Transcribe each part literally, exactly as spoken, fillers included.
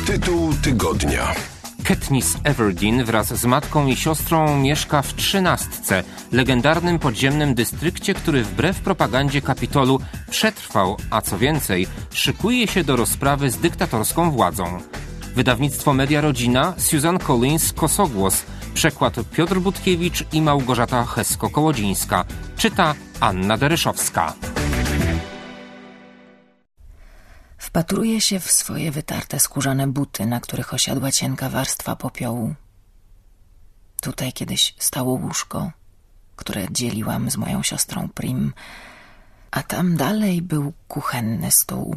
Tytuł tygodnia. Katniss Everdeen wraz z matką i siostrą mieszka w Trzynastce, legendarnym podziemnym dystrykcie, który wbrew propagandzie Kapitolu przetrwał, a co więcej, szykuje się do rozprawy z dyktatorską władzą. Wydawnictwo Media Rodzina, Susan Collins, Kosogłos, przekład Piotr Budkiewicz i Małgorzata Hesko-Kołodzińska. Czyta Anna Deryszowska. Wpatruje się w swoje wytarte skórzane buty, na których osiadła cienka warstwa popiołu. Tutaj kiedyś stało łóżko, które dzieliłam z moją siostrą Prim, a tam dalej był kuchenny stół.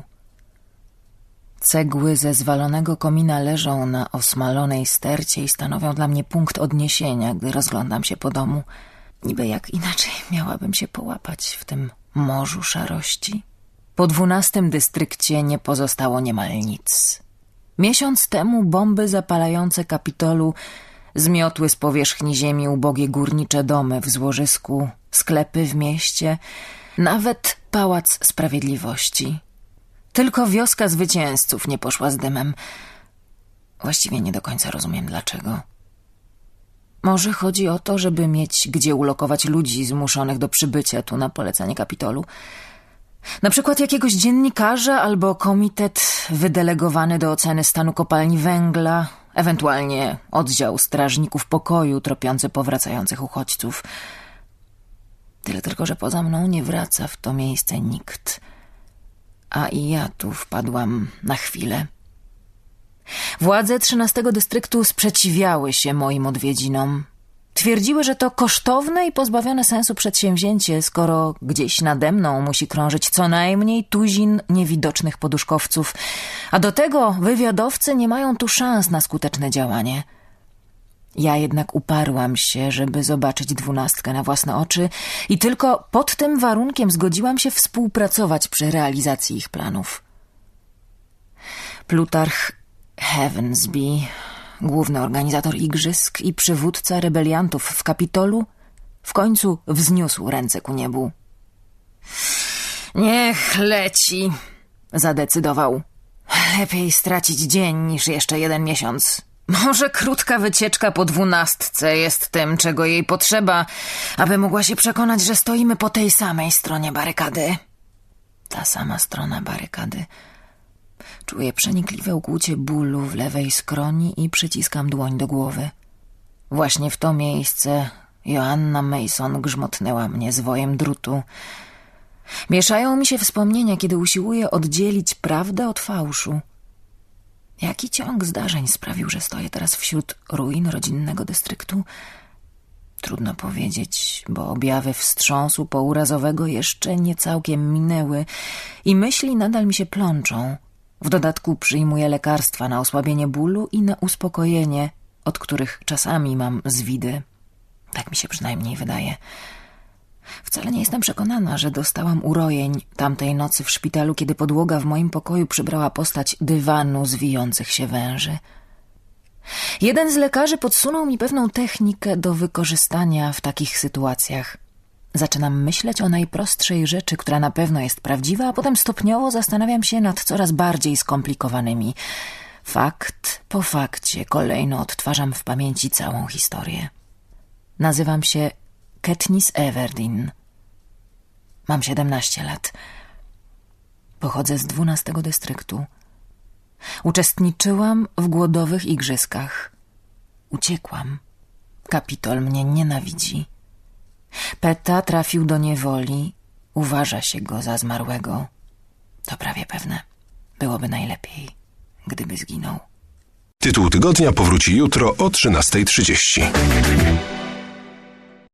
Cegły ze zwalonego komina leżą na osmalonej stercie i stanowią dla mnie punkt odniesienia, gdy rozglądam się po domu. Niby jak inaczej miałabym się połapać w tym morzu szarości. Po dwunastym dystrykcie nie pozostało niemal nic. Miesiąc temu bomby zapalające Kapitolu zmiotły z powierzchni ziemi ubogie górnicze domy w złożysku, sklepy w mieście, nawet Pałac Sprawiedliwości. Tylko wioska zwycięzców nie poszła z dymem. Właściwie nie do końca rozumiem dlaczego. Może chodzi o to, żeby mieć gdzie ulokować ludzi zmuszonych do przybycia tu na polecenie Kapitolu. Na przykład jakiegoś dziennikarza albo komitet wydelegowany do oceny stanu kopalni węgla, ewentualnie oddział strażników pokoju tropiący powracających uchodźców. Tyle tylko, że poza mną nie wraca w to miejsce nikt. A i ja tu wpadłam na chwilę. Władze trzynastego dystryktu sprzeciwiały się moim odwiedzinom. Twierdziły, że to kosztowne i pozbawione sensu przedsięwzięcie, skoro gdzieś nade mną musi krążyć co najmniej tuzin niewidocznych poduszkowców, a do tego wywiadowcy nie mają tu szans na skuteczne działanie. Ja jednak uparłam się, żeby zobaczyć dwunastkę na własne oczy i tylko pod tym warunkiem zgodziłam się współpracować przy realizacji ich planów. Plutarch Heavensby, główny organizator igrzysk i przywódca rebeliantów w Kapitolu, w końcu wzniósł ręce ku niebu. Niech leci, zadecydował. Lepiej stracić dzień niż jeszcze jeden miesiąc. Może krótka wycieczka po dwunastce jest tym, czego jej potrzeba, aby mogła się przekonać, że stoimy po tej samej stronie barykady. Ta sama strona barykady. Czuję przenikliwe ukłucie bólu w lewej skroni i przyciskam dłoń do głowy. Właśnie w to miejsce Joanna Mason grzmotnęła mnie zwojem drutu. Mieszają mi się wspomnienia, kiedy usiłuję oddzielić prawdę od fałszu. Jaki ciąg zdarzeń sprawił, że stoję teraz wśród ruin rodzinnego dystryktu? Trudno powiedzieć, bo objawy wstrząsu pourazowego jeszcze nie całkiem minęły i myśli nadal mi się plączą. W dodatku przyjmuję lekarstwa na osłabienie bólu i na uspokojenie, od których czasami mam zwidy. Tak mi się przynajmniej wydaje. Wcale nie jestem przekonana, że dostałam urojeń tamtej nocy w szpitalu, kiedy podłoga w moim pokoju przybrała postać dywanu z wijących się węży. Jeden z lekarzy podsunął mi pewną technikę do wykorzystania w takich sytuacjach. Zaczynam myśleć o najprostszej rzeczy, która na pewno jest prawdziwa, a potem stopniowo zastanawiam się nad coraz bardziej skomplikowanymi. Fakt po fakcie kolejno odtwarzam w pamięci całą historię. Nazywam się Katniss Everdeen. Mam siedemnaście lat. Pochodzę z dwunastego dystryktu. Uczestniczyłam w głodowych igrzyskach. Uciekłam. Kapitol mnie nienawidzi. Peta trafił do niewoli. Uważa się go za zmarłego. To prawie pewne. Byłoby najlepiej, gdyby zginął. Tytuł tygodnia powróci jutro o trzynasta trzydzieści.